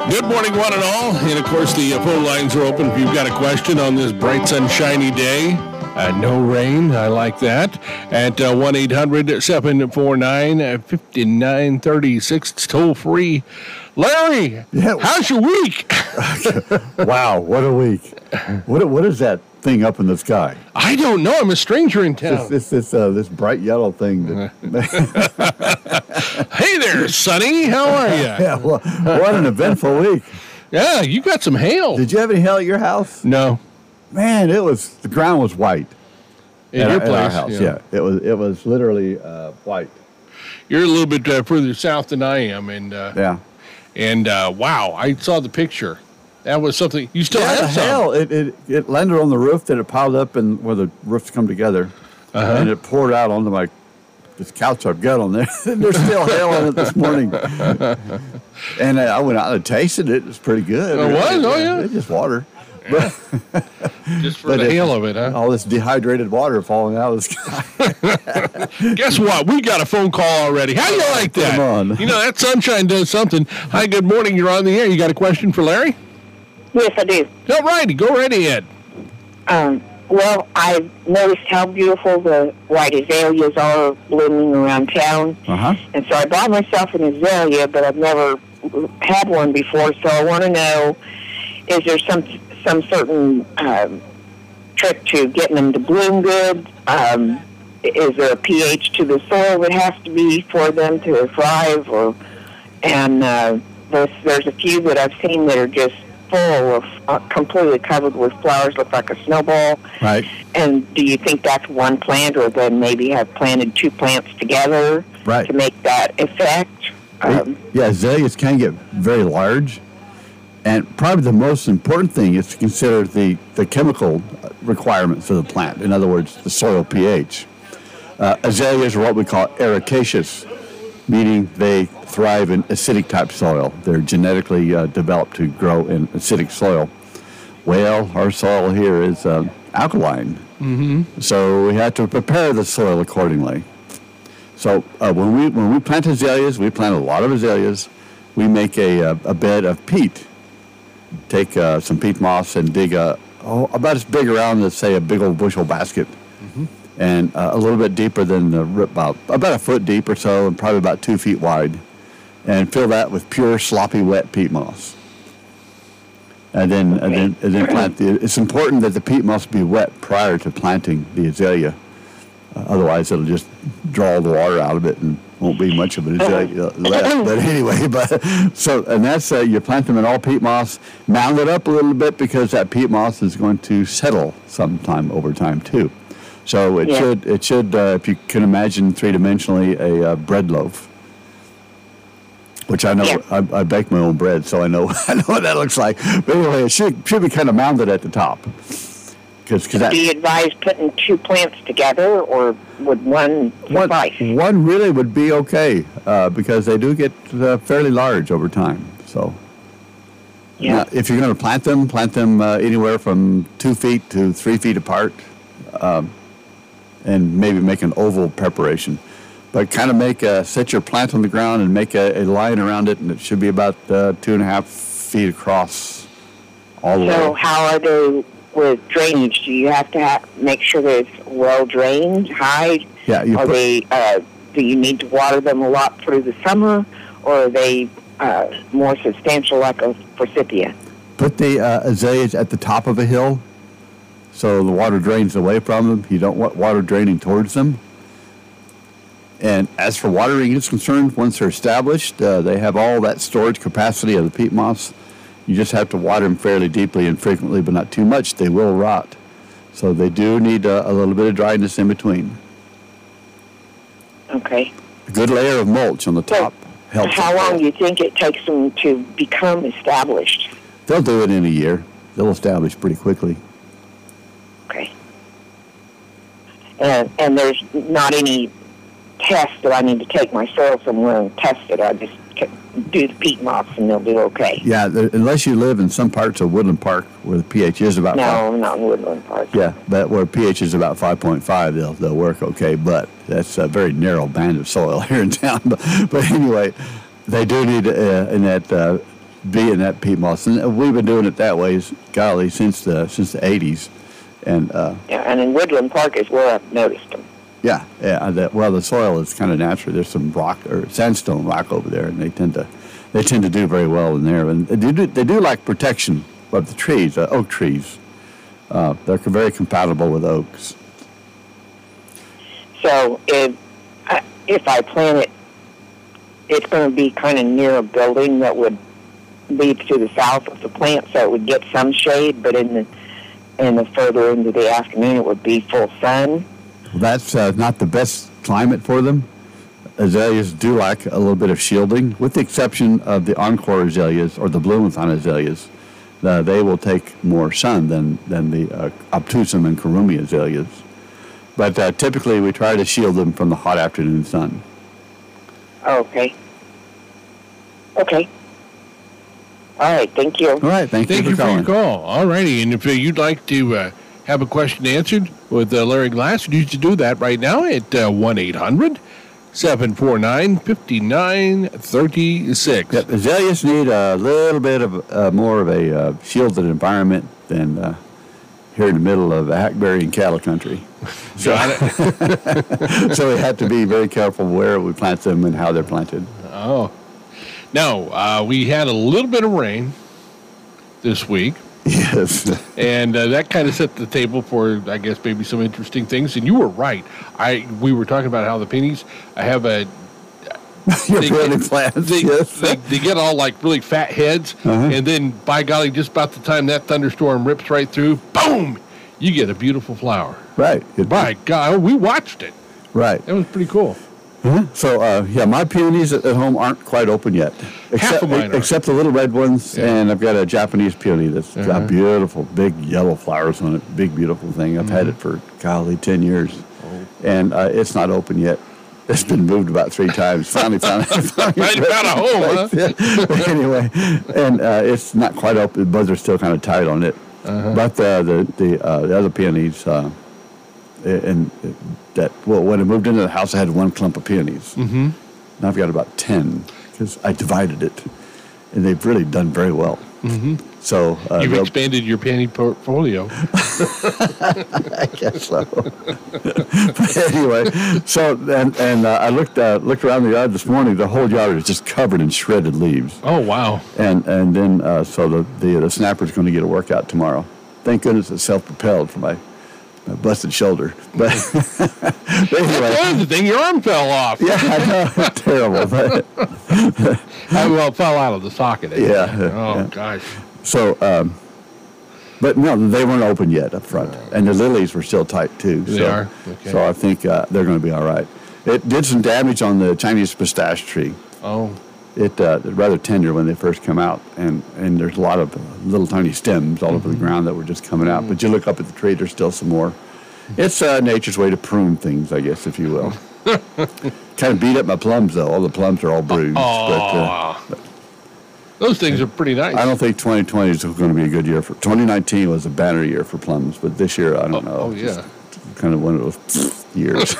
Good morning, one and all. And, of course, the phone lines are open if you've got a question on this bright, sunshiny day. No rain. I like that. At 1-800-749-5936. It's toll-free. Larry, how's your week? Wow, what a week. What is that thing up in the sky? I don't know. I'm a stranger in town. This bright yellow thing. Hey there, Sonny. How are you? Yeah, well, what an eventful week. Yeah, you got some hail. Did you have any hail at your house? No. Man, the ground was white. In your place? At our house, yeah. It was literally white. You're a little bit further south than I am, and yeah. And wow, I saw the picture. That was something. You still have some. Hail. It landed on the roof, then it piled up and where the roofs come together, and it poured out onto this couch I've got on there. There's still hail on it this morning. And I went out and tasted it. It was pretty good. It was? Oh, yeah. It's just water. Yeah. Just for the hail of it, huh? All this dehydrated water falling out of the sky. Guess what? We got a phone call already. How do you like that? Come on. You know, that sunshine does something. Hi, good morning. You're on the air. You got a question for Larry? Yes, I do. All righty. Go right ahead. Well, I've noticed how beautiful the white azaleas are blooming around town. Uh-huh. And so I bought myself an azalea, but I've never had one before. So I want to know, is there some certain trick to getting them to bloom good? Is there a pH to the soil that has to be for them to thrive? There's a few that I've seen that are just full of completely covered with flowers, look like a snowball. Right. And do you think that's one plant, or then maybe have planted two plants together to make that effect? Azaleas can get very large. And probably the most important thing is to consider the chemical requirements of the plant. In other words, the soil pH. Azaleas are what we call ericaceous, meaning they thrive in acidic type soil. They're genetically developed to grow in acidic soil. Well, our soil here is alkaline. Mm-hmm. So we have to prepare the soil accordingly. So when we plant azaleas, we plant a lot of azaleas, we make a bed of peat. Take some peat moss and dig about as big around as, say, a big old bushel basket, and a little bit deeper than about a foot deep or so, and probably about 2 feet wide, and fill that with pure, sloppy, wet peat moss. And then plant it's important that the peat moss be wet prior to planting the azalea. Otherwise, it'll just draw the water out of it and won't be much of an azalea left. But anyway, that's you plant them in all peat moss, mound it up a little bit because that peat moss is going to settle sometime over time too. So it should if you can imagine three-dimensionally a bread loaf, which I know I bake my own bread, so I know what that looks like. But anyway, it should be kind of mounded at the top. Do you advise putting two plants together, or would one suffice? One really would be okay because they do get fairly large over time. So, now, if you're going to plant them anywhere from 2 feet to 3 feet apart, and maybe make an oval preparation. But kind of set your plant on the ground and make a line around it, and it should be about 2.5 feet across all the way. So how are they with drainage? Do you have to make sure that it's well drained, high? Yeah. Do you need to water them a lot through the summer, or are they more substantial like a forsythia? Put the azaleas at the top of a hill so the water drains away from them. You don't want water draining towards them. And as for watering is concerned, once they're established, they have all that storage capacity of the peat moss. You just have to water them fairly deeply and frequently, but not too much. They will rot. So they do need a little bit of dryness in between. Okay. A good layer of mulch on the top helps. How long do you think it takes them to become established? They'll do it in a year. They'll establish pretty quickly. Okay. And there's not any test that I need to take my soil somewhere and test it. I just do the peat moss and they'll do okay. Yeah, unless you live in some parts of Woodland Park where the pH is about I'm not in Woodland Park. Yeah, but where pH is about 5.5, they'll work okay. But that's a very narrow band of soil here in town. But anyway, they do need in that be in that peat moss, and we've been doing it that way, golly, since the 80s, and and in Woodland Park is where I've noticed them. Yeah. The soil is kind of natural. There's some rock or sandstone rock over there, and they tend to do very well in there, and they do like protection of the trees, oak trees. They're very compatible with oaks. So if I plant it, it's going to be kind of near a building that would be to the south of the plant, so it would get some shade, but in the further into the afternoon, it would be full sun. Well, that's not the best climate for them. Azaleas do like a little bit of shielding, with the exception of the Encore azaleas or the Bloom-a-thon azaleas. They will take more sun than the obtusum and kurumi azaleas. But typically, we try to shield them from the hot afternoon sun. Okay. All right, thank you. All right, thank you for your call. All righty, and if you'd like to have a question answered with Larry Glass, you need to do that right now at 1-800-749-5936. Yep, azaleas need a little bit of more of a shielded environment than here in the middle of hackberry and cattle country. Got it. So we have to be very careful where we plant them and how they're planted. Oh. Now, we had a little bit of rain this week. Yes. And that kind of set the table for, I guess, maybe some interesting things. And you were right. We were talking about how the peonies, I have a... They get all like really fat heads, and then, by golly, just about the time that thunderstorm rips right through, boom, you get a beautiful flower. Right. By God, we watched it. Right. That was pretty cool. So, my peonies at home aren't quite open yet. Half of mine are. Except the little red ones, and I've got a Japanese peony that's got beautiful, big yellow flowers on it. Big, beautiful thing. I've had it for, 10 years. And it's not open yet. It's been moved about 3 times. Finally found a home, huh? Anyway, and it's not quite open. The buds are still kind of tight on it. But the other peonies, when I moved into the house, I had 1 clump of peonies. Now I've got about 10 because I divided it, and they've really done very well. So you've expanded your peony portfolio. I guess so. But anyway, so and I looked around the yard this morning. The whole yard is just covered in shredded leaves. Oh wow! And then so the snapper's going to get a workout tomorrow. Thank goodness it's self-propelled for my busted shoulder. But anyway, that was the thing. Your arm fell off. Yeah, I know. It's terrible. But it fell out of the socket. Yeah. Gosh. So, but no, they weren't open yet up front, and the lilies were still tight too. They are. Okay. So I think they're going to be all right. It did some damage on the Chinese pistache tree. Oh. It's rather tender when they first come out, and there's a lot of little tiny stems all over the ground that were just coming out. But you look up at the tree, there's still some more. It's nature's way to prune things, I guess, if you will. Kind of beat up my plums, though. All the plums are all bruised. But those things are pretty nice. I don't think 2020 is going to be a good year for. 2019 was a banner year for plums, but this year I don't know. Oh yeah, kind of one of those years.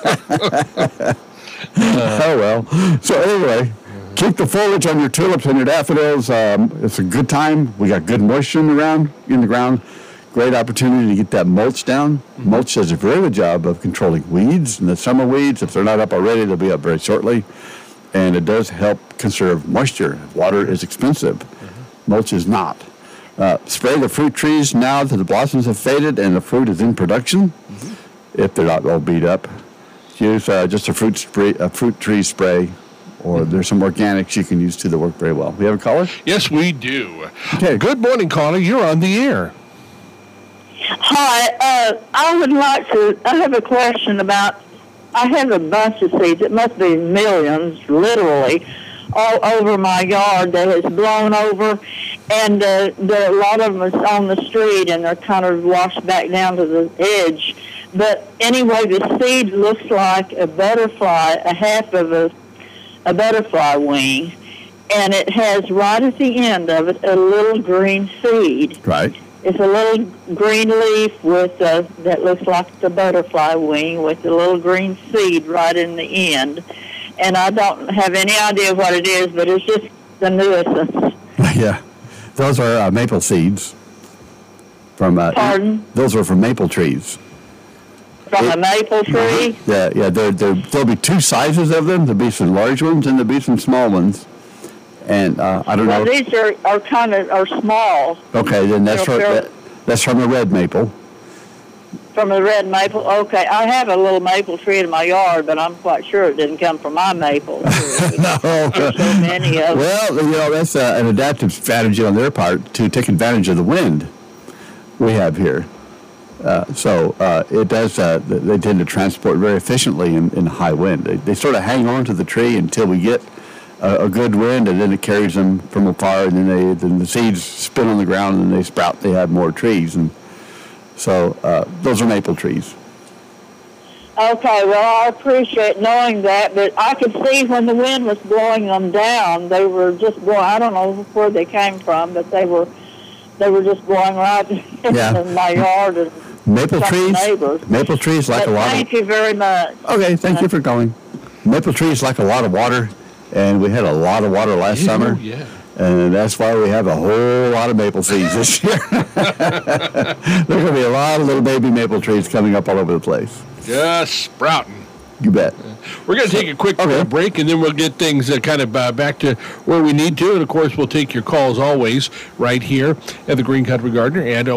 Oh well. So anyway. Keep the foliage on your tulips and your daffodils. It's a good time. We got good moisture in the ground. Great opportunity to get that mulch down. Mulch does a very good job of controlling weeds. And the summer weeds, if they're not up already, they'll be up very shortly. And it does help conserve moisture. Water is expensive. Mulch is not. Spray the fruit trees now that the blossoms have faded and the fruit is in production, if they're not all beat up. Use just a fruit tree spray. Or there's some organics you can use too that work very well. We have a caller? Yes, we do. Okay. Good morning, caller. You're on the air. Hi. I would like to. I have a question about. I have a bunch of seeds. It must be millions, literally, all over my yard that has blown over, and a lot of them is on the street, and they're kind of washed back down to the edge. But anyway, the seed looks like a butterfly, a half of a butterfly wing, and it has right at the end of it a little green seed. Right. It's a little green leaf with that looks like the butterfly wing with a little green seed right in the end. And I don't have any idea what it is, but it's just a nuisance. Yeah. Those are maple seeds. Pardon? Those are from maple trees. From a maple tree? Yeah. There'll be two sizes of them. There'll be some large ones and there'll be some small ones. And I don't know. Well, these are kind of small. Okay, then that's from a red maple. From a red maple? Okay. I have a little maple tree in my yard, but I'm quite sure it didn't come from my maple tree. No. There's so many of them. Well, that's an adaptive strategy on their part to take advantage of the wind we have here. It does. They tend to transport very efficiently in high wind. They sort of hang on to the tree until we get a good wind, and then it carries them from afar, and then the seeds spin on the ground, and then they sprout. They have more trees, and so those are maple trees. Okay, well, I appreciate knowing that, but I could see when the wind was blowing them down, they were just blowing. I don't know where they came from, but they were just blowing right in my yard. And maple trees. Neighbors. Maple trees like but a lot. Thank you very much. Okay, thank you for calling. Maple trees like a lot of water, and we had a lot of water last summer. Yeah. And that's why we have a whole lot of maple seeds this year. There's going to be a lot of little baby maple trees coming up all over the place. Just sprouting. You bet. We're going to take a quick break, and then we'll get things kind of back to where we need to. And, of course, we'll take your calls always right here at the Green Country Gardener at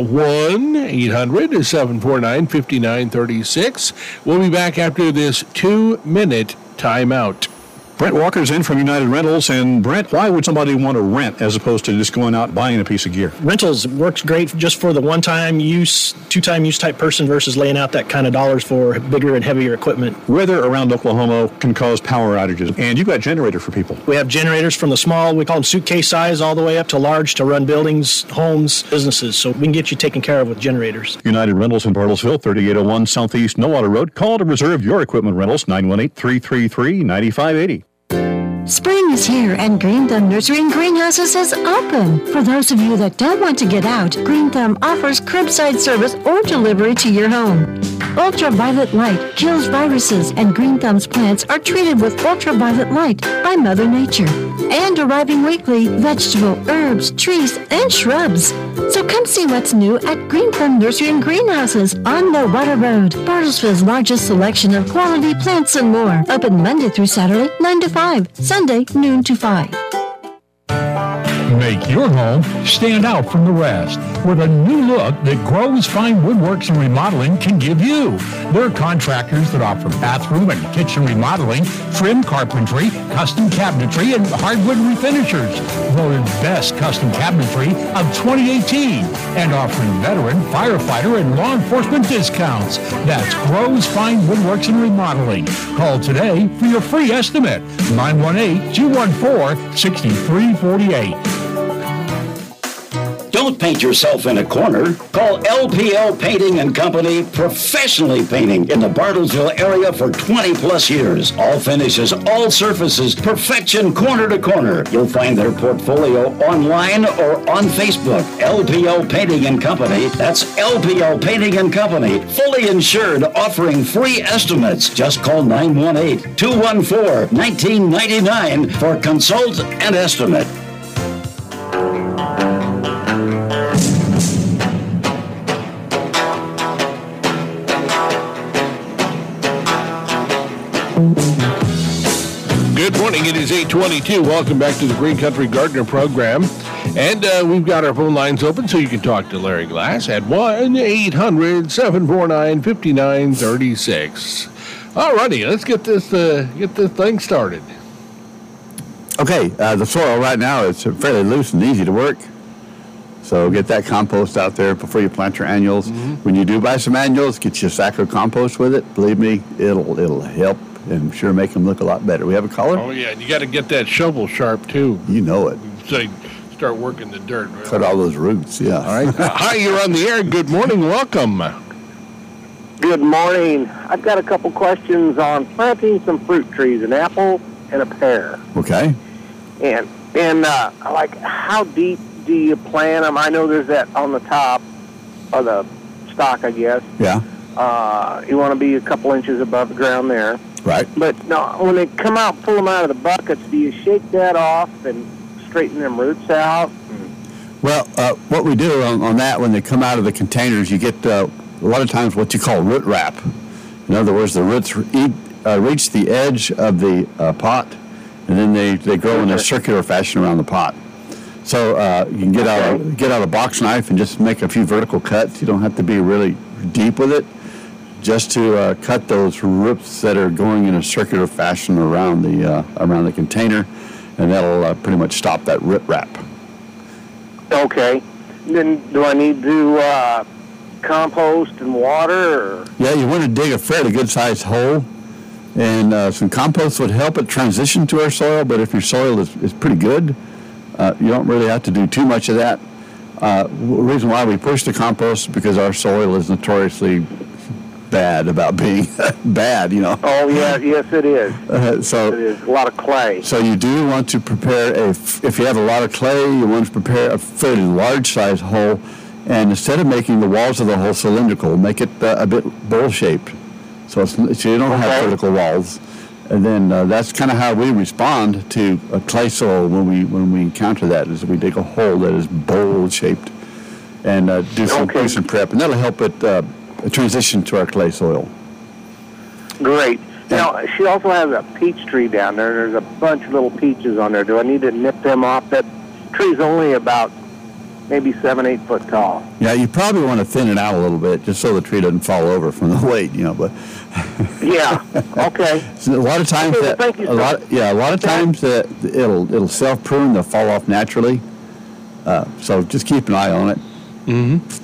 1-800-749-5936. We'll be back after this 2-minute timeout. Brent Walker's in from United Rentals. And Brent, why would somebody want to rent as opposed to just going out and buying a piece of gear? Rentals works great just for the one-time use, two-time use type person versus laying out that kind of dollars for bigger and heavier equipment. Weather around Oklahoma can cause power outages, and you've got a generator for people. We have generators from the small, we call them suitcase size, all the way up to large to run buildings, homes, businesses. So we can get you taken care of with generators. United Rentals in Bartlesville, 3801 Southeast Nowata Road. Call to reserve your equipment rentals, 918-333-9580. Spring is here and Green Thumb Nursery and Greenhouses is open. For those of you that don't want to get out, Green Thumb offers curbside service or delivery to your home. Ultraviolet light kills viruses, and Green Thumb's plants are treated with ultraviolet light by Mother Nature. And arriving weekly, vegetable, herbs, trees, and shrubs. So come see what's new at Green Thumb Nursery and Greenhouses on Nowata Road. Bartlesville's largest selection of quality plants and more. Open Monday through Saturday, 9 to 5. Sunday, noon to 5. Make your home stand out from the rest with a new look that Groves Fine Woodworks and Remodeling can give you. They're contractors that offer bathroom and kitchen remodeling, trim carpentry, custom cabinetry, and hardwood refinishers. Voted best custom cabinetry of 2018 and offering veteran, firefighter, and law enforcement discounts. That's Groves Fine Woodworks and Remodeling. Call today for your free estimate. 918-214-6348. Don't paint yourself in a corner. Call LPL Painting and Company, professionally painting in the Bartlesville area for 20 plus years. All finishes, all surfaces, perfection corner to corner. You'll find their portfolio online or on Facebook. LPL Painting and Company. That's LPL Painting and Company. Fully insured, offering free estimates. Just call 918-214-1999 for consult and estimate. Good morning. It is 8:22. Welcome back to the Green Country Gardener program. And we've got our phone lines open so you can talk to Larry Glass at 1-800-749-5936. All righty. Let's get this thing started. Okay. The soil right now is fairly loose and easy to work. So get that compost out there before you plant your annuals. Mm-hmm. When you do buy some annuals, get you a sack of compost with it. Believe me, it'll help and sure make them look a lot better. We have a caller? Oh, yeah. And you got to get that shovel sharp, too. You know it. So you start working the dirt. Cut all those roots, yeah. All right. Hi, you're on the air. Good morning. Welcome. Good morning. I've got a couple questions on planting some fruit trees, an apple and a pear. Okay. And like, how deep do you plant them? I know there's that on the top of the stalk, I guess. Yeah. You want to be a couple inches above the ground there. Right. But no, when they come out, pull them out of the buckets, do you shake that off and straighten them roots out? Well, what we do on that, when they come out of the containers, you get a lot of times what you call root wrap. In other words, the roots reach the edge of the pot, and then they grow in a circular fashion around the pot. So you can get out a box knife and just make a few vertical cuts. You don't have to be really deep with it, just to cut those roots that are going in a circular fashion around the container, and that'll pretty much stop that root wrap. Okay. Then do I need to compost and water? Or? Yeah, you want to dig a fairly good-sized hole, and some compost would help it transition to our soil, but if your soil is pretty good, you don't really have to do too much of that. The reason why we push the compost is because our soil is notoriously bad about being bad, you know. Oh, yeah, yes, it is. So it is a lot of clay. So you do want to prepare if you have a lot of clay, you want to prepare a fairly large size hole, and instead of making the walls of the hole cylindrical, make it a bit bowl-shaped, so you don't have vertical walls. And then that's kind of how we respond to a clay soil when we encounter that, is we dig a hole that is bowl-shaped and do some prep, and that'll help it transition to our clay soil. Great. Now, she also has a peach tree down there. There's a bunch of little peaches on there. Do I need to nip them off? That tree's only about maybe 7-8 foot tall. Yeah, you probably want to thin it out a little bit just so the tree doesn't fall over from the weight, you know. But yeah, okay. So a lot of times a lot of times it'll self prune. They'll fall off naturally. So just keep an eye on it. Mm-hmm.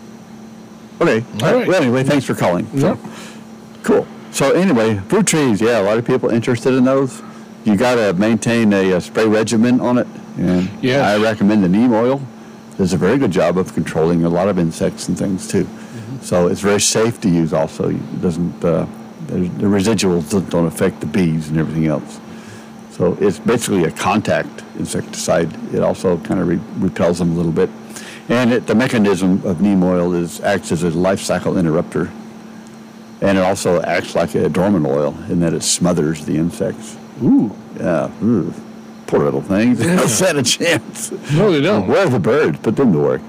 Okay. All right. Well, anyway, thanks for calling. Yep. Cool. So anyway, fruit trees, yeah, a lot of people interested in those. You got to maintain a spray regimen on it. And I recommend the neem oil. Does a very good job of controlling a lot of insects and things too. Mm-hmm. So it's very safe to use also. It doesn't, the residuals don't affect the bees and everything else. So it's basically a contact insecticide. It also kind of repels them a little bit. And the mechanism of neem oil acts as a life cycle interrupter. And it also acts like a dormant oil in that it smothers the insects. Ooh. Yeah. Ooh. Poor little things. They don't stand a chance. No, they don't. Where are the birds? Put them to work.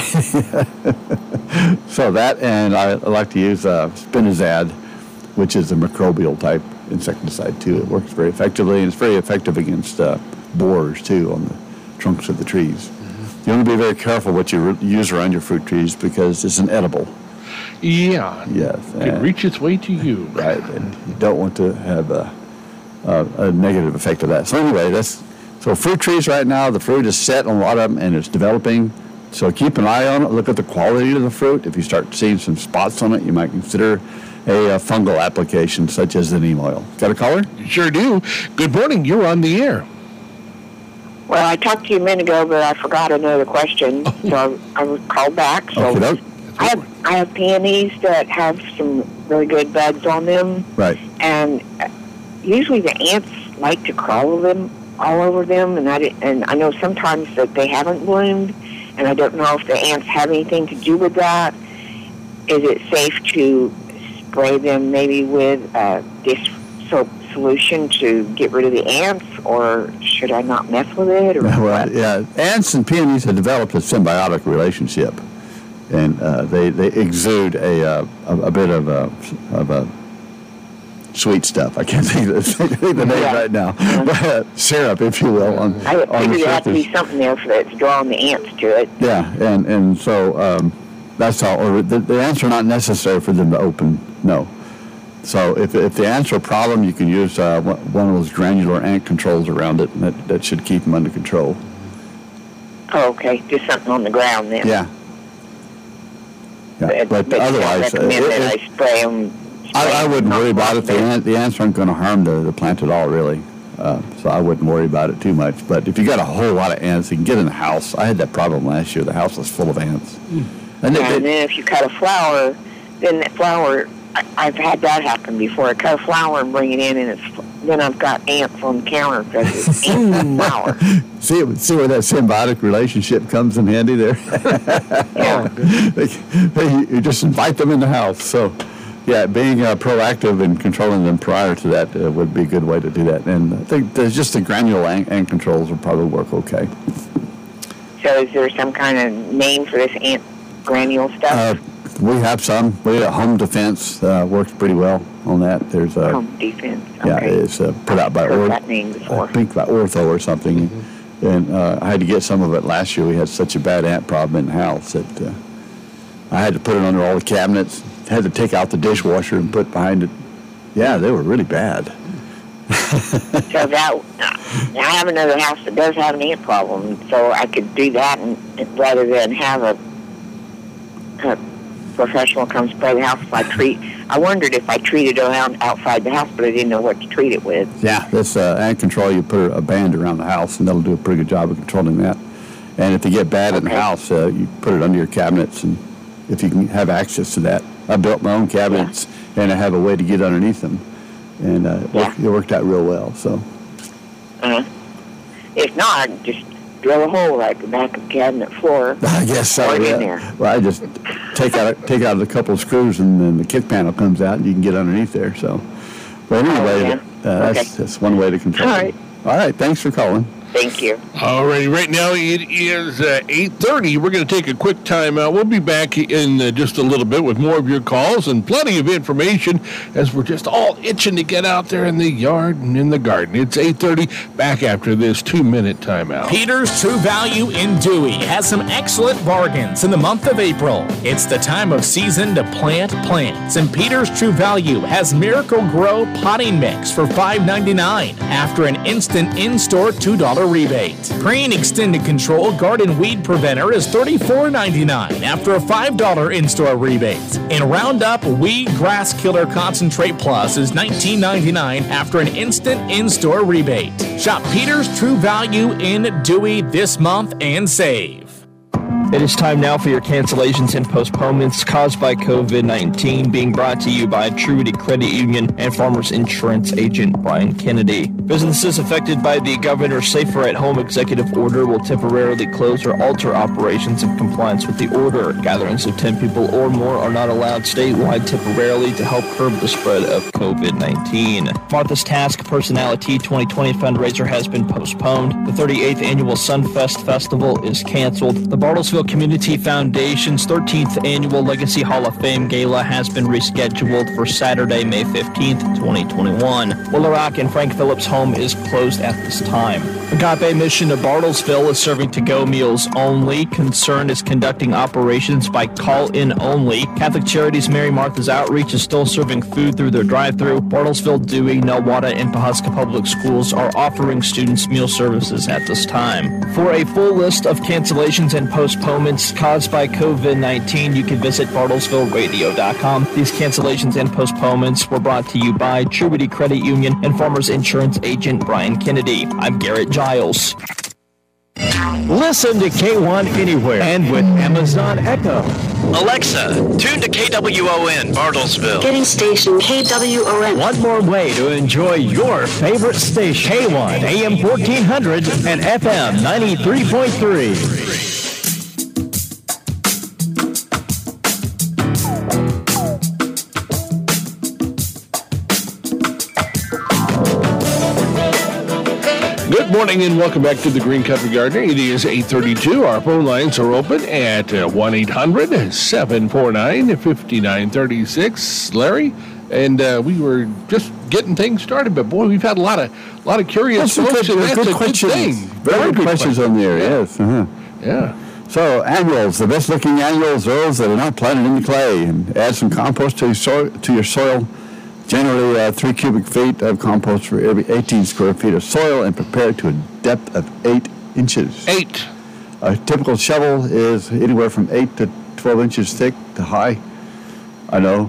So that, and I like to use Spinazad, which is a microbial type insecticide too. It works very effectively, and it's very effective against borers too on the trunks of the trees. You want to be very careful what you use around your fruit trees because it's an edible. Yeah. Yes. It can reach its way to you. Right. And you don't want to have a negative effect of that. So anyway, so fruit trees right now, the fruit is set on a lot of them and it's developing. So keep an eye on it. Look at the quality of the fruit. If you start seeing some spots on it, you might consider a fungal application such as the neem oil. Got a caller? Sure do. Good morning. You're on the air. Well, I talked to you a minute ago, but I forgot another question, so I called back. So okay, I have peonies that have some really good buds on them. Right. And usually the ants like to crawl all over them, and I know sometimes that they haven't bloomed, and I don't know if the ants have anything to do with that. Is it safe to spray them maybe with dish soap solution to get rid of the ants, or should I not mess with it? Or well, yeah, ants and peonies have developed a symbiotic relationship, and they exude a bit of a sweet stuff. I can't think of the name right now. Syrup, if you will. I figured there had to be something there that's drawing the ants to it. Yeah, and so that's all. Or the ants are not necessary for them to open. No. So if the ants are a problem, you can use one of those granular ant controls around it, and that should keep them under control. Oh, okay. Just something on the ground then. Yeah. But otherwise, I spray them. I wouldn't worry about it. The ants aren't going to harm the plant at all, really. So I wouldn't worry about it too much. But if you got a whole lot of ants, you can get in the house. I had that problem last year. The house was full of ants. And then if you cut a flower, then that flower, I've had that happen before. I cut a flower and bring it in, and then I've got ants on the counter because it's in the flower. See where that symbiotic relationship comes in handy there? Yeah. You just invite them in the house. So Yeah, being proactive and controlling them prior to that would be a good way to do that. And I think there's just the granule ant controls will probably work okay. So is there some kind of name for this ant granule stuff? We have some. We have Home Defense works pretty well on that. There's Home Defense. Okay. Yeah, it's put out by Ortho. That name before. I think by Ortho or something. Mm-hmm. And I had to get some of it last year. We had such a bad ant problem in the house that I had to put it under all the cabinets. Had to take out the dishwasher and put behind it. Yeah, they were really bad. So that I have another house that does have an ant problem, so I could do that and rather than have a professional come spray the house. I wondered if I treated around outside the house, but I didn't know what to treat it with. Yeah, that's ant control. You put a band around the house, and that'll do a pretty good job of controlling that. And if they get bad in the house, you put it under your cabinets, and if you can have access to that. I built my own cabinets, and I have a way to get underneath them, and it worked out real well. So, if not, just drill a hole right the back of the cabinet floor. I guess so. Right in there. Well, I just take out a couple of screws, and then the kick panel comes out, and you can get underneath there. So, but anyway, that's one way to control it. All right. Thanks for calling. Thank you. All right, right now it is 8:30. We're going to take a quick time out. We'll be back in just a little bit with more of your calls and plenty of information as we're just all itching to get out there in the yard and in the garden. It's 8:30, back after this 2-minute timeout. Peter's True Value in Dewey has some excellent bargains in the month of April. It's the time of season to plant plants, and Peter's True Value has Miracle Grow potting mix for $5.99 after an instant in-store $2 rebate. Green Extended Control Garden Weed Preventer is $34.99 after a $5 in-store rebate. And Roundup Weed Grass Killer Concentrate Plus is $19.99 after an instant in-store rebate. Shop Peter's True Value in Dewey this month and save. It is time now for your cancellations and postponements caused by COVID-19, being brought to you by Truity Credit Union and Farmers Insurance Agent Brian Kennedy. Businesses affected by the Governor's Safer at Home executive order will temporarily close or alter operations in compliance with the order. Gatherings of 10 people or more are not allowed statewide temporarily to help curb the spread of COVID-19. Martha's Task Personality 2020 fundraiser has been postponed. The 38th annual Sunfest Festival is canceled. The Bartlesville Community Foundation's 13th Annual Legacy Hall of Fame Gala has been rescheduled for Saturday, May 15th, 2021. Willow Rock and Frank Phillips' home is closed at this time. Agape Mission of Bartlesville is serving to-go meals only. Concern is conducting operations by call-in only. Catholic Charities Mary Martha's Outreach is still serving food through their drive-thru. Bartlesville, Dewey, Nellwada, and Pawhuska Public Schools are offering students meal services at this time. For a full list of cancellations and postponements caused by COVID-19, you can visit BartlesvilleRadio.com. These cancellations and postponements were brought to you by Truity Credit Union and Farmers Insurance Agent Brian Kennedy. I'm Garrett Giles. Listen to K1 anywhere and with Amazon Echo. Alexa, tune to KWON Bartlesville. Getting station KWON. One more way to enjoy your favorite station. K1 AM 1400 and FM 93.3. Good morning and welcome back to the Green Country Gardener. It is 8:32. Our phone lines are open at 1-800-749-5936. Larry, and we were just getting things started, but boy, we've had a lot of curious folks, and that's a good thing. Very good questions on there, yes. Yeah. So annuals, the best looking annuals are those that are not planted in the clay, and add some compost to your soil. Generally 3 cubic feet of compost for every 18 square feet of soil, and prepare it to a depth of 8 inches. 8. A typical shovel is anywhere from 8 to 12 inches thick to high. I know.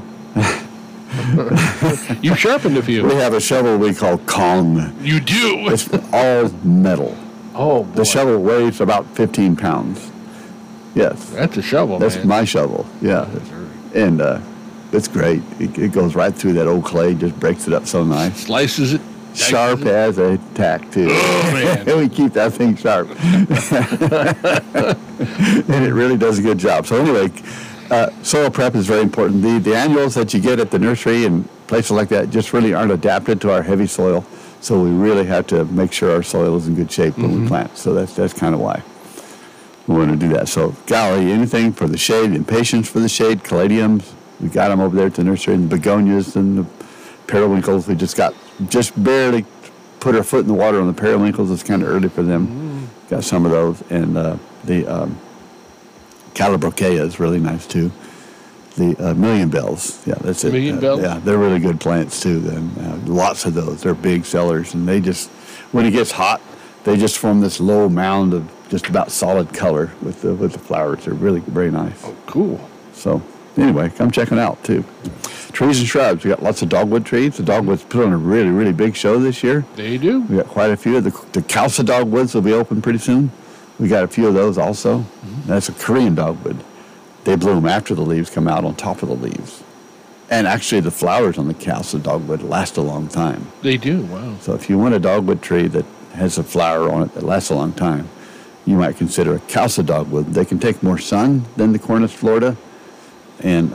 You sharpened a few. We have a shovel we call Kong. You do? It's all metal. Oh, boy. The shovel weighs about 15 pounds. Yes. That's a shovel, That's man. my shovel, yeah. And it's great. It goes right through that old clay, just breaks it up so nice. Slices it. Sharp as a tack, too. Oh, man. We keep that thing sharp. And it really does a good job. So anyway, Soil prep is very important. The annuals that you get at the nursery and places like that just really aren't adapted to our heavy soil. So we really have to make sure our soil is in good shape when we plant. So that's kind of why we want to do that. So, golly, anything for the shade, impatiens for the shade, caladiums, we got them over there at the nursery, and begonias and the periwinkles. We just barely put our foot in the water on the periwinkles. It's kind of early for them. Got some of those. And the Calibrachoea is really nice, too. The million bells, yeah, that's it. Million bells? Yeah, they're really good plants, too. And lots of those. They're big sellers, and they just, when it gets hot, they just form this low mound of just about solid color with the flowers. They're really very nice. Oh, cool. So, anyway, come check it out, too. Trees and shrubs. We got lots of dogwood trees. The dogwoods put on a really, really big show this year. They do. We got quite a few. The Khalsa dogwoods will be open pretty soon. We got a few of those also. That's a Korean dogwood. They bloom after the leaves come out on top of the leaves. And actually, the flowers on the Khalsa dogwood last a long time. They do, wow. So if you want a dogwood tree that has a flower on it that lasts a long time, you might consider a Khalsa dogwood. They can take more sun than the Cornus Florida, and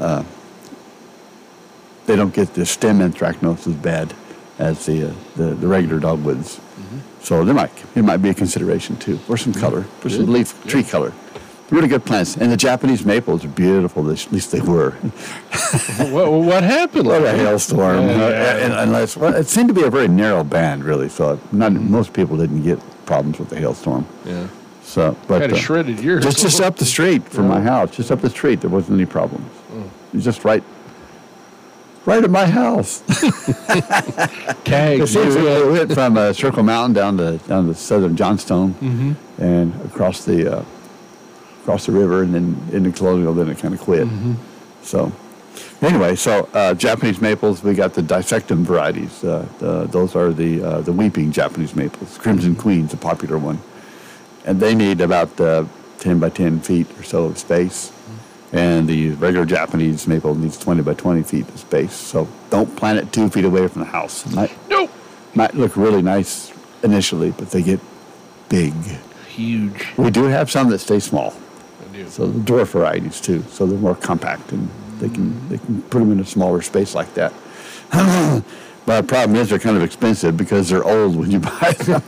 they don't get the stem anthracnose as bad as the regular dogwoods. So it might be a consideration too, for some color, for some tree color. Really good plants. And the Japanese maples are beautiful, at least they were. What happened? Well, a hailstorm. It seemed to be a very narrow band, really. So most people didn't get problems with the hailstorm. Yeah. So, but kind of shredded yours. Just up the street from my house, just up the street, there wasn't any problems. It was just right at my house. Tag. We went from Circle Mountain down to southern Johnstone, and across the river, and then into Colonial. Then it kind of quit. So anyway, Japanese maples, we got the dissectum varieties. Those are the weeping Japanese maples. Crimson Queen's a popular one, and they need about 10 by 10 feet or so of space. And the regular Japanese maple needs 20 by 20 feet of space. So don't plant it 2 feet away from the house. It might look really nice initially, but they get big. Huge. We do have some that stay small. I do. So the dwarf varieties too. So they're more compact, and they can put them in a smaller space like that. But the problem is they're kind of expensive because they're old when you buy them.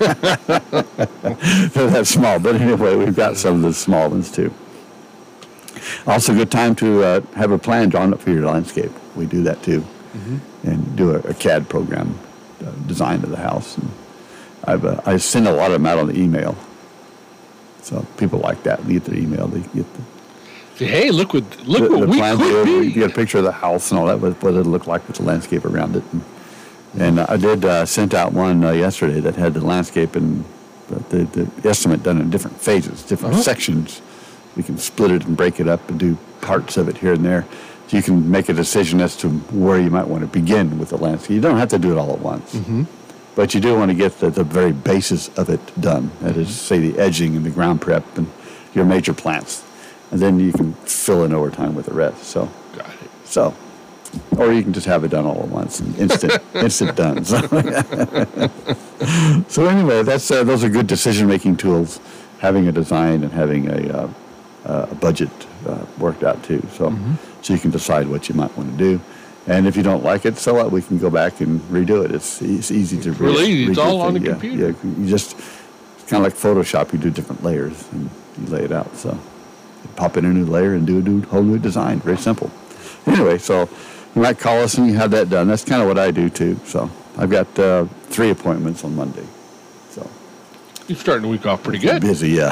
They're that small. But anyway, we've got some of the small ones too. Also, a good time to have a plan drawn up for your landscape. We do that too, and do a CAD program design of the house. And I send a lot of them out on the email, so people like that. They get their email. They get hey, look what the we plan. could be. You get a picture of the house and all that, what it'll look like with the landscape around it. And I did sent out one yesterday that had the landscape and the estimate done in different phases, different sections. We can split it and break it up and do parts of it here and there. So you can make a decision as to where you might want to begin with the landscape. You don't have to do it all at once. But you do want to get the very basis of it done. That is, say, the edging and the ground prep and your major plants. And then you can fill in over time with the rest. So, got it. So, or you can just have it done all at once, and instant done. So anyway, those are good decision-making tools. Having a design and having a budget worked out too, so you can decide what you might want to do. And if you don't like it, so what? We can go back and redo it. It's easy to really easy. It's all on the yeah, computer. Yeah, it's kind of like Photoshop. You do different layers and you lay it out. So you pop in a new layer and do a whole new design. Very simple. Anyway, so you might call us and you have that done. That's kind of what I do too. So I've got 3 appointments on Monday. So you're starting the week off pretty good. Busy, yeah.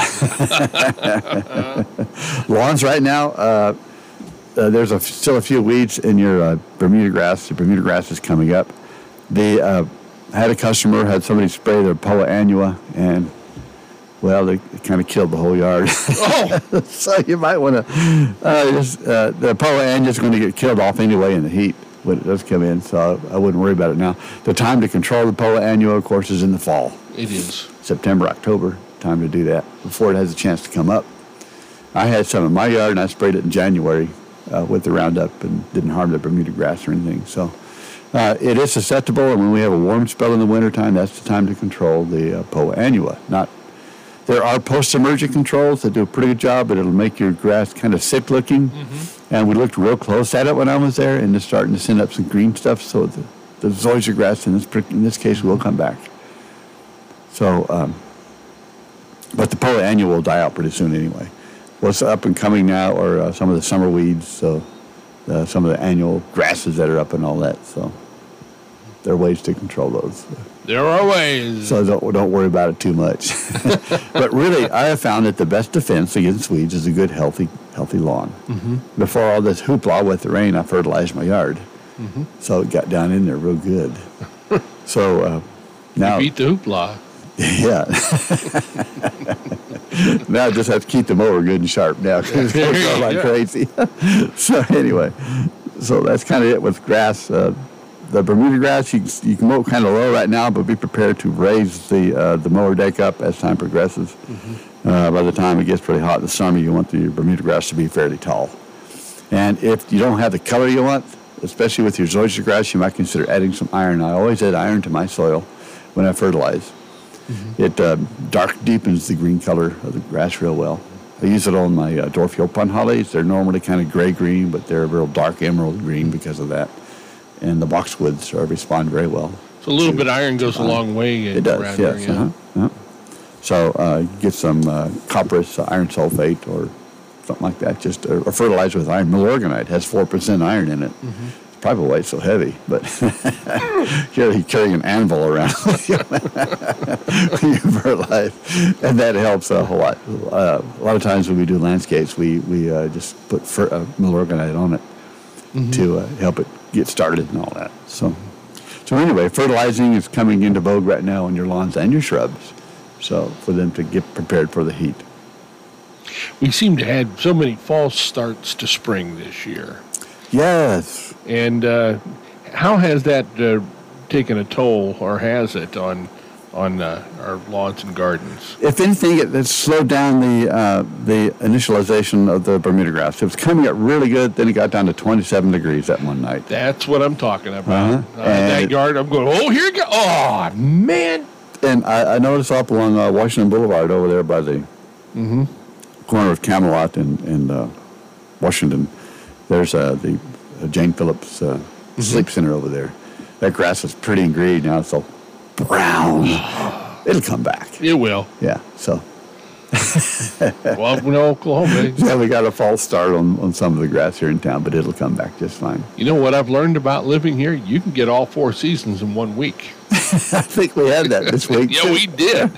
Lawns right now. There's still a few weeds in your Bermuda grass. The Bermuda grass is coming up. They had a customer, had somebody spray their Poa annua, and, well, they kind of killed the whole yard. Oh! So you might want to, the Poa annua is going to get killed off anyway in the heat when it does come in, so I wouldn't worry about it now. The time to control the Poa annua, of course, is in the fall. It is. September, October, time to do that before it has a chance to come up. I had some in my yard, and I sprayed it in January with the Roundup and didn't harm the Bermuda grass or anything. So it is susceptible, and when we have a warm spell in the wintertime, that's the time to control the Poa annua. There are post-emergent controls that do a pretty good job, but it'll make your grass kind of sick-looking, And we looked real close at it when I was there, and it's starting to send up some green stuff. So the zoysia grass in this case will come back. So, but the poa annua will die out pretty soon anyway. What's up and coming now are some of the summer weeds, so some of the annual grasses that are up and all that. So there are ways to control those. There are ways. So don't worry about it too much. But really, I have found that the best defense against weeds is a good, healthy lawn. Mm-hmm. Before all this hoopla with the rain, I fertilized my yard. Mm-hmm. So it got down in there real good. So now... You beat the hoopla. Yeah. Now I just have to keep the mower good and sharp now because it's going like crazy. So anyway, so that's kind of it with grass. The Bermuda grass, you can mow kind of low right now, but be prepared to raise the mower deck up as time progresses. Mm-hmm. By the time it gets pretty hot in the summer, you want the Bermuda grass to be fairly tall. And if you don't have the color you want, especially with your zoysia grass, you might consider adding some iron. I always add iron to my soil when I fertilize. Mm-hmm. It dark deepens the green color of the grass real well. I use it on my dwarf Yaupon hollies. They're normally kind of gray-green, but they're a real dark emerald green because of that. And the boxwoods respond very well. So a little bit of iron goes a long way. It does, yes. Here, yeah. So get some copperous iron sulfate or something like that, just or fertilize with iron. Milorganite has 4% iron in it. Mm-hmm. Probably why it's so heavy, but you're carrying an anvil around when you fertilize, and that helps a whole lot. A lot of times when we do landscapes, we just put Milorganite on it to help it get started and all that. So anyway, fertilizing is coming into vogue right now on your lawns and your shrubs, so for them to get prepared for the heat. We seem to have so many false starts to spring this year. Yes. And how has that taken a toll, or has it, on our lawns and gardens? If anything, it's slowed down the initialization of the Bermuda grass. It was coming up really good, then it got down to 27 degrees that one night. That's what I'm talking about. That yard, I'm going, oh, here you go. Oh, man. And I noticed up along Washington Boulevard over there by the corner of Camelot and Washington, there's the Jane Phillips Sleep Center over there. That grass is pretty and green. Now it's all brown. It'll come back. It will. Yeah, so. Well, Oklahoma. Yeah, we got a false start on some of the grass here in town, but it'll come back just fine. You know what I've learned about living here? You can get all 4 seasons in 1 week. I think we had that this week. Yeah, we did.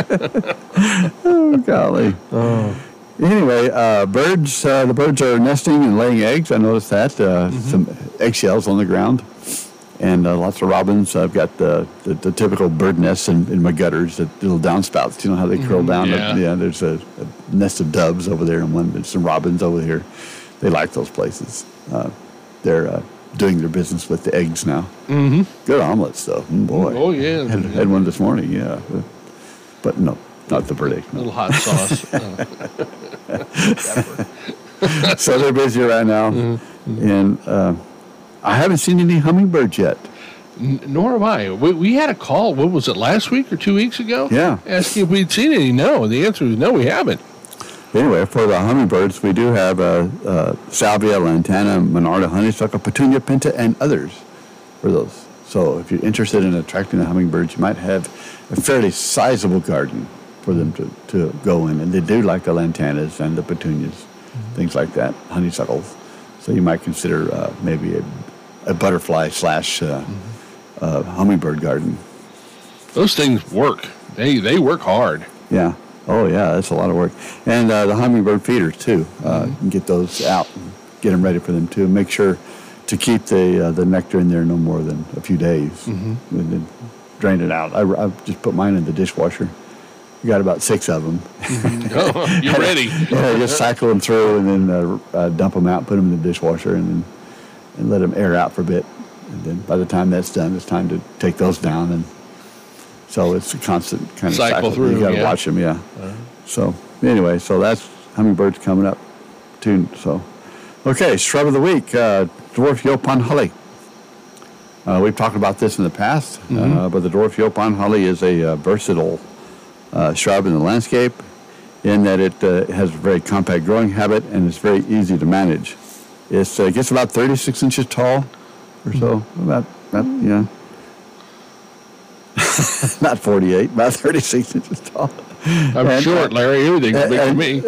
Oh, golly. Oh. Anyway, birds. The birds are nesting and laying eggs. I noticed that. Some eggshells on the ground, and lots of robins. I've got the typical bird nests in my gutters, the little downspouts. You know how they curl down? Yeah. There's a nest of doves over there, and there's some robins over here. They like those places. They're doing their business with the eggs now. Mm-hmm. Good omelets, though. Boy. Oh, yeah. Had one this morning, yeah. But no. Not the bird egg. No. Little hot sauce. So they're busy right now. Mm-hmm. And I haven't seen any hummingbirds yet. Nor have I. We had a call, what was it, last week or 2 weeks ago? Yeah. Asking if we'd seen any. No. The answer is no, we haven't. Anyway, for the hummingbirds, we do have salvia, lantana, monarda, honeysuckle, petunia, pinta, and others for those. So if you're interested in attracting the hummingbirds, you might have a fairly sizable garden for them to go in. And they do like the lantanas and the petunias, things like that, honeysuckles. So you might consider maybe a butterfly / hummingbird garden. Those things work. They work hard. Yeah. Oh, yeah, that's a lot of work. And the hummingbird feeders, too. You can get those out and get them ready for them, too. Make sure to keep the nectar in there no more than a few days. And then drain it out. I just put mine in the dishwasher. We got about 6 of them. Oh, you're ready. Yeah, just cycle them through and then dump them out, put them in the dishwasher, and let them air out for a bit. And then by the time that's done, it's time to take those down. And so it's a constant kind of cycle. Through. You got to watch them, yeah. So anyway, so that's hummingbirds coming up too. So, okay, shrub of the week, dwarf Yaupon holly. We've talked about this in the past, but the dwarf Yaupon holly is a versatile shrub in the landscape in that it has a very compact growing habit and it's very easy to manage. It gets about 36 inches tall or so. About yeah. Not 48, about 36 inches tall. I'm short, Larry. Everything's big for me.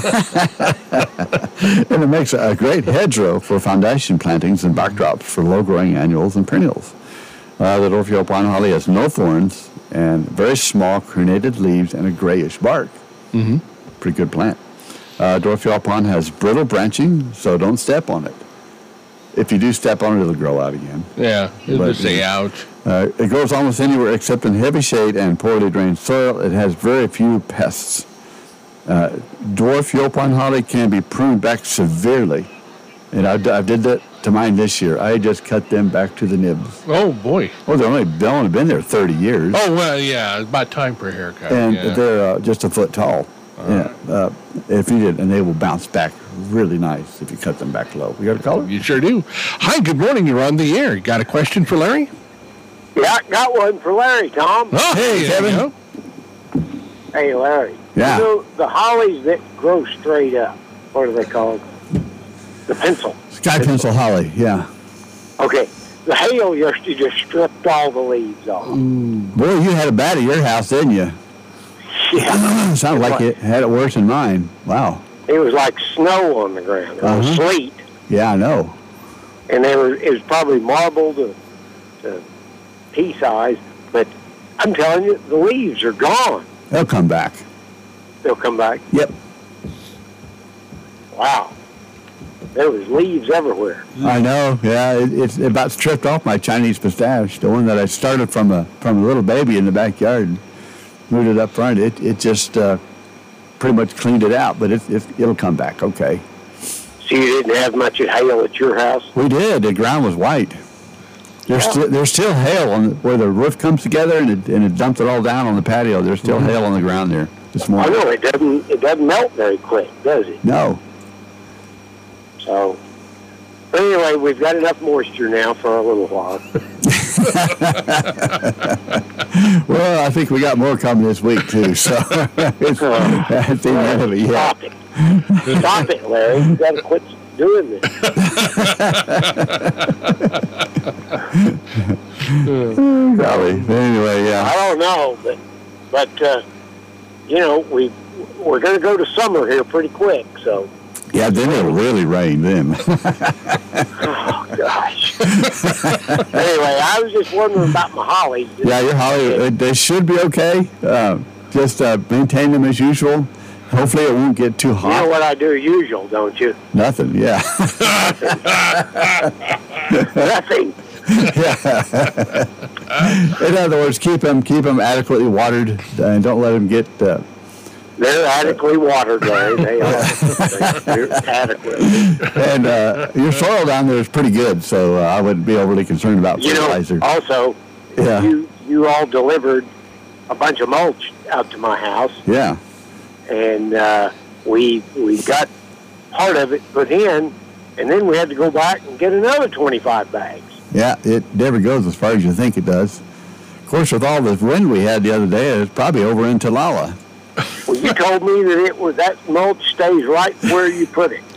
And it makes a great hedgerow for foundation plantings and backdrops for low-growing annuals and perennials. The Dwarf pine holly has no thorns and very small crenated leaves and a grayish bark. Mm-hmm. Pretty good plant. Dwarf yaupon has brittle branching, so don't step on it. If you do step on it, it'll grow out again. Yeah, it'll just say ouch. It grows almost anywhere except in heavy shade and poorly drained soil. It has very few pests. Dwarf yaupon holly can be pruned back severely, and I did that to mine this year. I just cut them back to the nibs. Oh, boy. Oh, they've only been there 30 years. Oh, well, yeah, it's about time for a haircut. And yeah. they're just a foot tall. Yeah, if you did, and they will bounce back really nice if you cut them back low. You got a caller? You sure do. Hi, good morning. You're on the air. Got a question for Larry? Yeah, I got one for Larry, Tom. Oh, hey, Kevin. Hey, Larry. Yeah. You know, the hollies that grow straight up, what are they called? The pencil. Sky pencil holly, yeah. Okay. The hail yesterday just stripped all the leaves off. Boy, you had it bad at your house, didn't you? Yeah. Sounded like it had it worse than mine. Wow. It was like snow on the ground. It was sleet. Yeah, I know. And it was probably marble to pea size, but I'm telling you, the leaves are gone. They'll come back. They'll come back? Yep. Wow. There was leaves everywhere. I know. Yeah, it's about stripped off my Chinese pistache, the one that I started from a little baby in the backyard. Moved it up front. It just pretty much cleaned it out, but it'll come back. Okay. So you didn't have much hail at your house? We did. The ground was white. There's still hail on where the roof comes together, and it dumped it all down on the patio. There's still hail on the ground there this morning. I know it doesn't melt very quick, does it? No. So, but anyway, we've got enough moisture now for a little while. Well, I think we got more coming this week too. So it's at the end of it yet. Stop it, Larry! You got to quit doing this. Golly. Anyway, yeah. I don't know, but you know, we're going to go to summer here pretty quick, so. Yeah, then it'll really rain then. Oh, gosh. Anyway, I was just wondering about my hollies. Yeah, your holly, they should be okay. Just maintain them as usual. Hopefully it won't get too hot. You know what I do usual, don't you? Nothing, yeah. Nothing. Yeah. In other words, keep them adequately watered and don't let them get... They're adequately watered, Larry. They are. They're adequate. And your soil down there is pretty good, so I wouldn't be overly concerned about fertilizer. You know, also, yeah. you all delivered a bunch of mulch out to my house. Yeah. And we got part of it put in, and then we had to go back and get another 25 bags. Yeah, it never goes as far as you think it does. Of course, with all the wind we had the other day, it's probably over in Talala. Well, you told me that mulch stays right where you put it.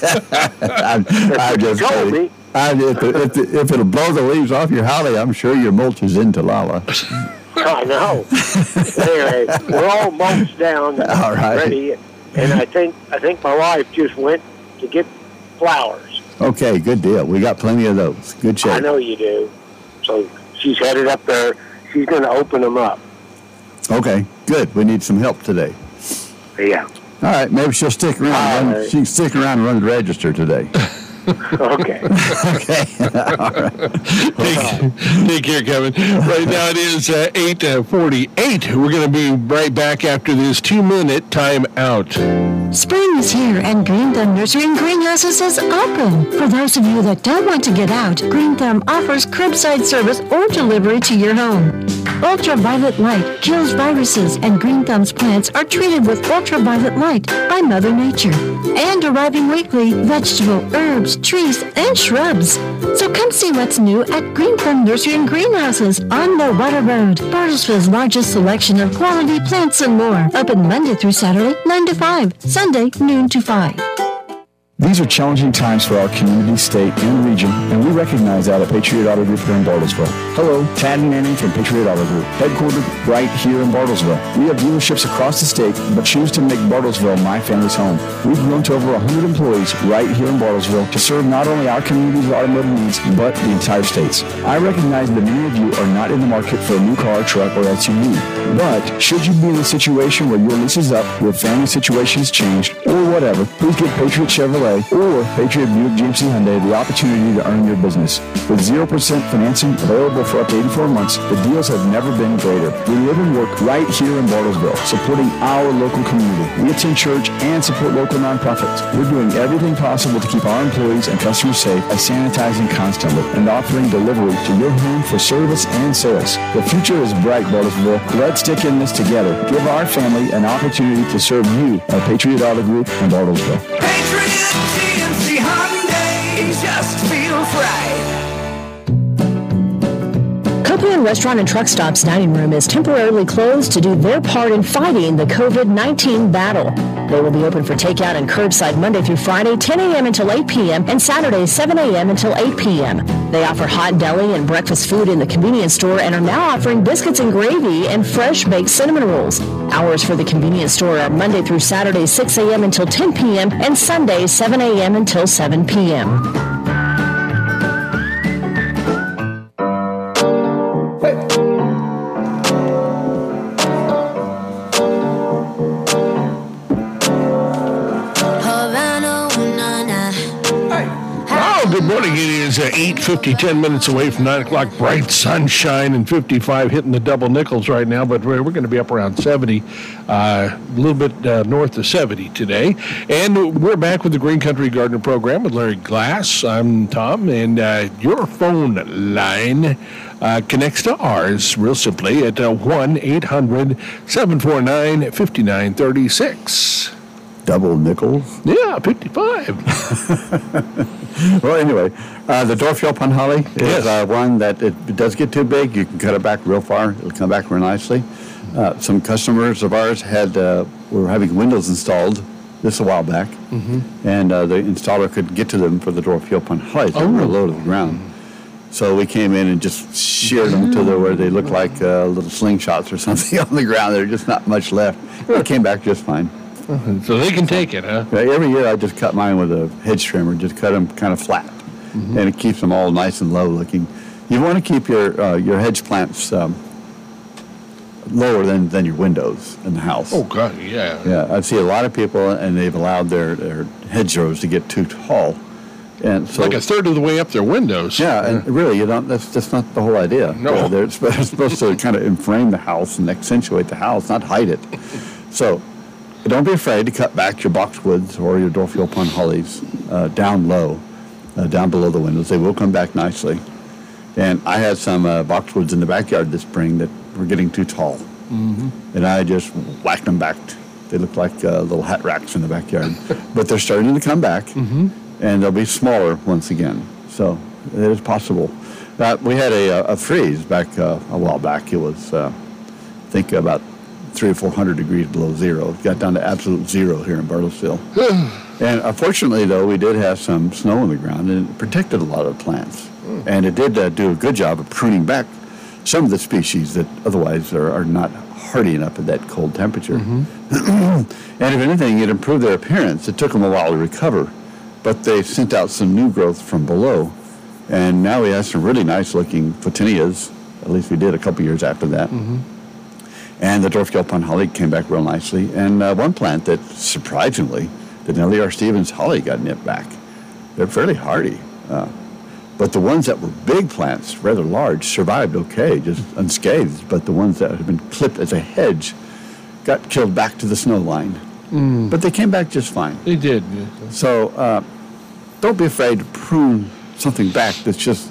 I just told me. If it'll blow the leaves off your holly, I'm sure your mulch is in Talala. I know. Anyway, we're all mulched down, all right. Ready, and I think my wife just went to get flowers. Okay, good deal. We got plenty of those. Good shape. I know you do. So she's headed up there. She's going to open them up. Okay, good. We need some help today. Yeah. All right, maybe she'll stick around. She can stick around and run the register today. Okay. Okay. All right. Take care, Kevin. Right now it is 8:48. We're going to be right back after this 2-minute time out. Spring is here and Green Thumb Nursery and Greenhouses is open. For those of you that don't want to get out, Green Thumb offers curbside service or delivery to your home. Ultraviolet light kills viruses, and Green Thumb's plants are treated with ultraviolet light by Mother Nature. And arriving weekly, vegetable, herbs, trees, and shrubs. So come see what's new at Green Thumb Nursery and Greenhouses on Nowata Road. Bartlesville's largest selection of quality plants and more. Open Monday through Saturday, 9 to 5. Sunday, noon to 5. These are challenging times for our community, state, and region, and we recognize that at Patriot Auto Group here in Bartlesville. Hello, Tad and Manning from Patriot Auto Group, headquartered right here in Bartlesville. We have dealerships across the state, but choose to make Bartlesville my family's home. We've grown to over 100 employees right here in Bartlesville to serve not only our community's automotive needs, but the entire state's. I recognize that many of you are not in the market for a new car, truck, or SUV. But should you be in a situation where your lease is up, your family situation has changed, or whatever, please give Patriot Chevrolet or Patriot Buick GMC Hyundai the opportunity to earn your business. With 0% financing available for up to 84 months, the deals have never been greater. We live and work right here in Bartlesville, supporting our local community. We attend church and support local nonprofits. We're doing everything possible to keep our employees and customers safe by sanitizing constantly and offering delivery to your home for service and sales. The future is bright, Bartlesville. Let's stick in this together. Give our family an opportunity to serve you at Patriot Auto Group in Bartlesville. GMC Hyundai, it just feels right. Copeland Restaurant and Truck Stop's dining room is temporarily closed to do their part in fighting the COVID-19 battle. They will be open for takeout and curbside Monday through Friday, 10 a.m. until 8 p.m. and Saturday, 7 a.m. until 8 p.m. They offer hot deli and breakfast food in the convenience store and are now offering biscuits and gravy and fresh baked cinnamon rolls. Hours for the convenience store are Monday through Saturday, 6 a.m. until 10 p.m. and Sunday, 7 a.m. until 7 p.m. Good morning. It is 8:50, 10 minutes away from 9 o'clock. Bright sunshine and 55 hitting the double nickels right now, but we're going to be up around 70, a little bit north of 70 today. And we're back with the Green Country Gardener Program with Larry Glass. I'm Tom, and your phone line connects to ours real simply at 1-800-749-5936. Double nickels? Yeah, 55. Well, anyway, the dwarf Yaupon holly is one that it does get too big. You can cut it back real far. It'll come back real nicely. Some customers of ours were having windows installed this a while back, and the installer couldn't get to them for the dwarf Yaupon holly. They were low to the ground. So we came in and just sheared them to where they looked like little slingshots or something on the ground. There's just not much left. They came back just fine. So they can take it, huh? Every year I just cut mine with a hedge trimmer, just cut them kind of flat, and it keeps them all nice and low looking. You want to keep your hedge plants lower than your windows in the house. Oh, God, yeah. Yeah, I see a lot of people, and they've allowed their hedgerows to get too tall. And so, like a third of the way up their windows. Yeah, and really, that's just not the whole idea. No. They're supposed to kind of frame the house and accentuate the house, not hide it. So don't be afraid to cut back your boxwoods or your dwarf Yaupon hollies down low, down below the windows. They will come back nicely. And I had some boxwoods in the backyard this spring that were getting too tall. And I just whacked them back. They looked like little hat racks in the backyard. But they're starting to come back, and they'll be smaller once again. So it is possible. We had a freeze back a while back. It was, I think, about 300 or 400 degrees below zero. It got down to absolute zero here in Bartlesville. And unfortunately, though, we did have some snow on the ground, and it protected a lot of the plants. And it did do a good job of pruning back some of the species that otherwise are not hardy enough at that cold temperature. And if anything, it improved their appearance. It took them a while to recover, but they sent out some new growth from below. And now we have some really nice-looking photinias. At least we did a couple years after that. And the dwarf Yaupon holly came back real nicely. And one plant that, surprisingly, the Nellie R. Stevens holly got nipped back. They're fairly hardy. But the ones that were big plants, rather large, survived okay, just unscathed. But the ones that had been clipped as a hedge got killed back to the snow line. But they came back just fine. They did. So don't be afraid to prune something back that's just,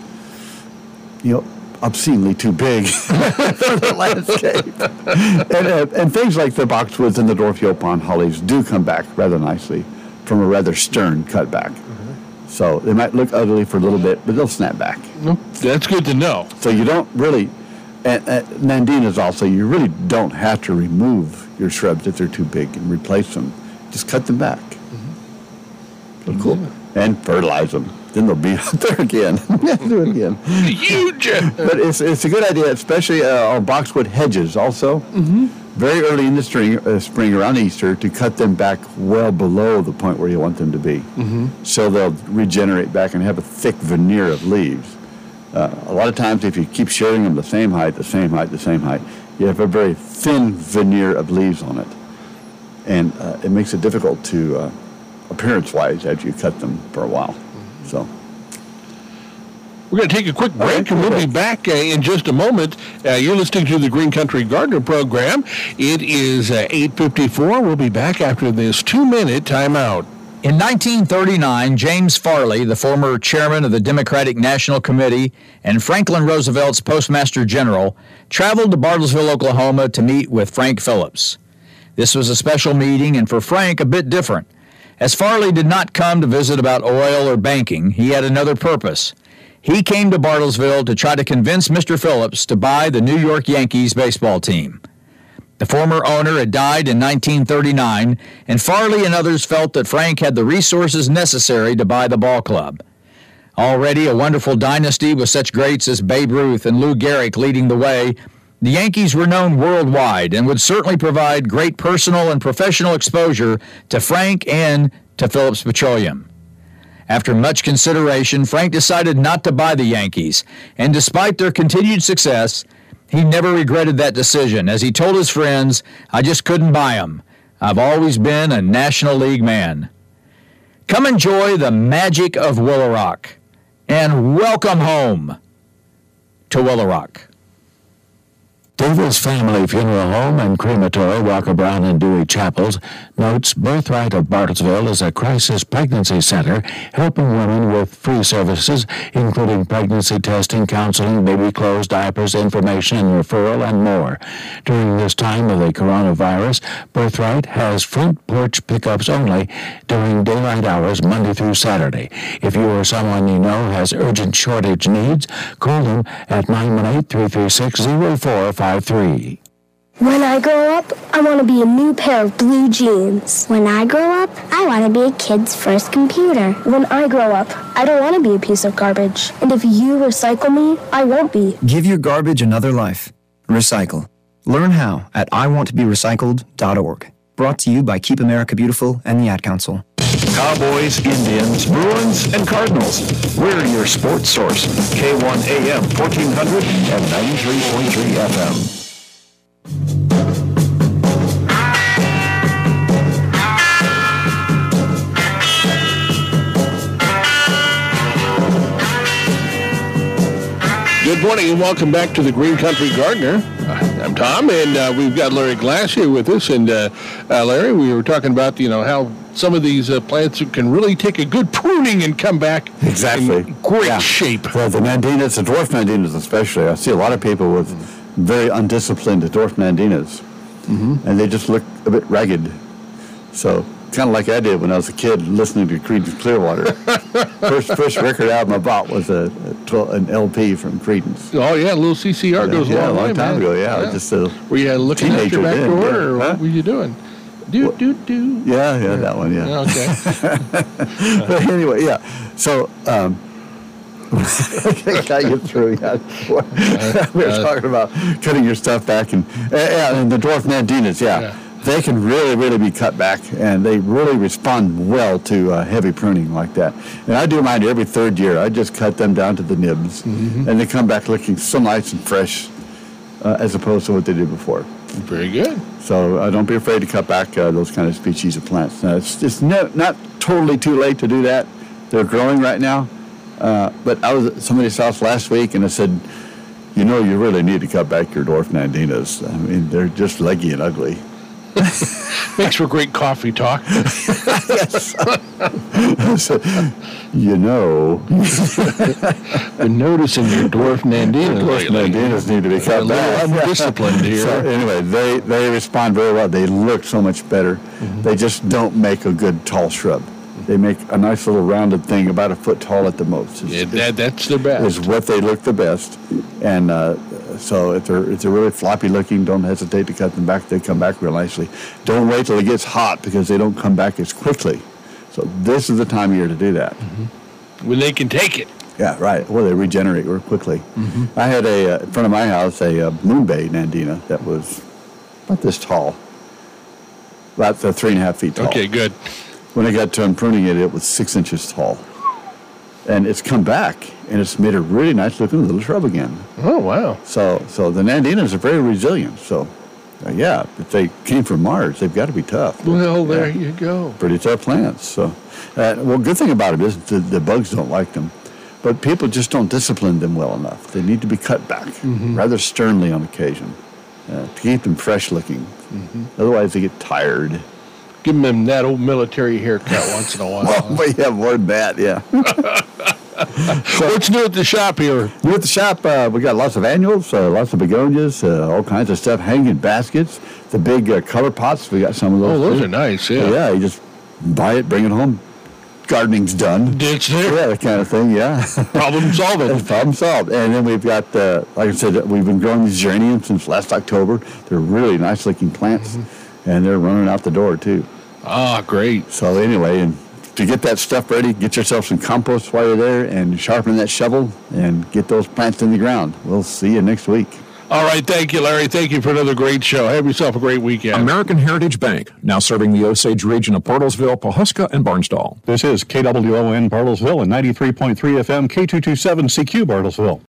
obscenely too big for the landscape. And things like the boxwoods and the dwarf Yaupon hollies do come back rather nicely from a rather stern cutback. So they might look ugly for a little bit, but they'll snap back. That's good to know. So you don't really, and Nandinas also, you really don't have to remove your shrubs if they're too big and replace them. Just cut them back. So cool. And fertilize them. Then they'll be out there again. Do it again. Huge. But it's a good idea, especially our boxwood hedges also. Very early in the spring around Easter, to cut them back well below the point where you want them to be. So they'll regenerate back and have a thick veneer of leaves. A lot of times if you keep shearing them the same height, you have a very thin veneer of leaves on it. And it makes it difficult to, appearance-wise, as you cut them for a while. So we're going to take a quick break, and we'll be back in just a moment. You're listening to the Green Country Gardener program. It is 8:54. We'll be back after this 2-minute timeout. In 1939, James Farley, the former chairman of the Democratic National Committee and Franklin Roosevelt's Postmaster General, traveled to Bartlesville, Oklahoma to meet with Frank Phillips. This was a special meeting, and for Frank, a bit different. As Farley did not come to visit about oil or banking, he had another purpose. He came to Bartlesville to try to convince Mr. Phillips to buy the New York Yankees baseball team. The former owner had died in 1939, and Farley and others felt that Frank had the resources necessary to buy the ball club. Already a wonderful dynasty with such greats as Babe Ruth and Lou Gehrig leading the way, the Yankees were known worldwide and would certainly provide great personal and professional exposure to Frank and to Phillips Petroleum. After much consideration, Frank decided not to buy the Yankees, and despite their continued success, he never regretted that decision. As he told his friends, "I just couldn't buy them. I've always been a National League man." Come enjoy the magic of Willow Rock, and welcome home to Willow Rock. Davis Family Funeral Home and Crematory, Walker Brown and Dewey Chapels, notes Birthright of Bartlesville is a crisis pregnancy center helping women with free services, including pregnancy testing, counseling, baby clothes, diapers, information and referral, and more. During this time of the coronavirus, Birthright has front porch pickups only during daylight hours, Monday through Saturday. If you or someone you know has urgent shortage needs, call them at 918-336-0453. When I grow up, I want to be a new pair of blue jeans. When I grow up, I want to be a kid's first computer. When I grow up, I don't want to be a piece of garbage. And if you recycle me, I won't be. Give your garbage another life. Recycle. Learn how at iwanttoberecycled.org. Brought to you by Keep America Beautiful and the Ad Council. Cowboys, Indians, Bruins, and Cardinals. We're your sports source. K1 AM 1400 and 93.3 FM. Good morning and welcome back to the Green Country Gardener. I'm Tom, and we've got Larry Glass here with us. And Larry, we were talking about how some of these plants can really take a good pruning and come back in great shape. Well, the Mandinas, the dwarf Mandinas especially, I see a lot of people with very undisciplined dwarf Mandinas, and they just look a bit ragged. So kind of like I did when I was a kid listening to Creedence Clearwater. first record album I bought was an LP from Creedence. Oh yeah, a little CCR goes a long time ago. Yeah, just a were you looking at your back door, or what were you doing? Do. Yeah, that one. Yeah. Okay. But anyway, yeah. So I got you through. Yeah. We were talking about cutting your stuff back, and the dwarf Mandinas. Yeah. They can really be cut back, and they really respond well to heavy pruning like that. And I do mine every third year. I just cut them down to the nibs, and they come back looking so nice and fresh, as opposed to what they did before. Very good. So don't be afraid to cut back those kind of species of plants. Now, it's not totally too late to do that. They're growing right now. But I was at somebody's house last week, and I said, you really need to cut back your dwarf Mandinas. I mean, they're just leggy and ugly. Makes for great coffee talk. Yes. So, been noticing your dwarf Mandinas. Dwarf Mandinas need to be cut back. I'm disciplined here. So anyway, they respond very well. They look so much better. They just don't make a good tall shrub. They make a nice little rounded thing, about a foot tall at the most. That's their best. Is what they look the best. And so if they're really floppy looking, don't hesitate to cut them back. They come back real nicely. Don't wait till it gets hot, because they don't come back as quickly. So this is the time of year to do that. When they can take it. Yeah, right. Well, they regenerate real quickly. I had in front of my house a moonbay Nandina that was about this tall, about 3.5 feet tall. Okay, good. When I got to pruning it, it was 6 inches tall. And it's come back, and it's made a really nice looking little shrub again. Oh, wow. So the Nandinas are very resilient. So, yeah, if they came from Mars, they've got to be tough. Well, there you go. Pretty tough plants. So, well, good thing about it is the bugs don't like them. But people just don't discipline them well enough. They need to be cut back rather sternly on occasion to keep them fresh looking. Otherwise, they get tired. Give them that old military haircut once in a while. Well, yeah, more than that, yeah. What's new at the shop here? New at the shop, we got lots of annuals, lots of begonias, all kinds of stuff, hanging baskets, the big color pots. We got some of those. Oh, those too. are nice, yeah. Yeah, you just buy it, bring it home. Gardening's done. It's there. Yeah, that kind of thing, yeah. Problem solved. Problem solved. And then we've got, like I said, we've been growing these geraniums since last October. They're really nice-looking plants, and they're running out the door, too. Ah, great. So anyway, and to get that stuff ready, get yourself some compost while you're there, and sharpen that shovel, and get those plants in the ground. We'll see you next week. All right, thank you, Larry. Thank you for another great show. Have yourself a great weekend. American Heritage Bank, now serving the Osage region of Bartlesville, Pawhuska, and Barnsdall. This is KWON Bartlesville and 93.3 FM K227 CQ Bartlesville.